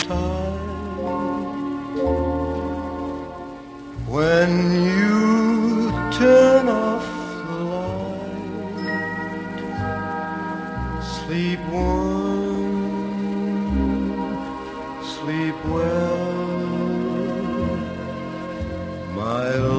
time. When you turn off the light, sleep warm, sleep well, my love.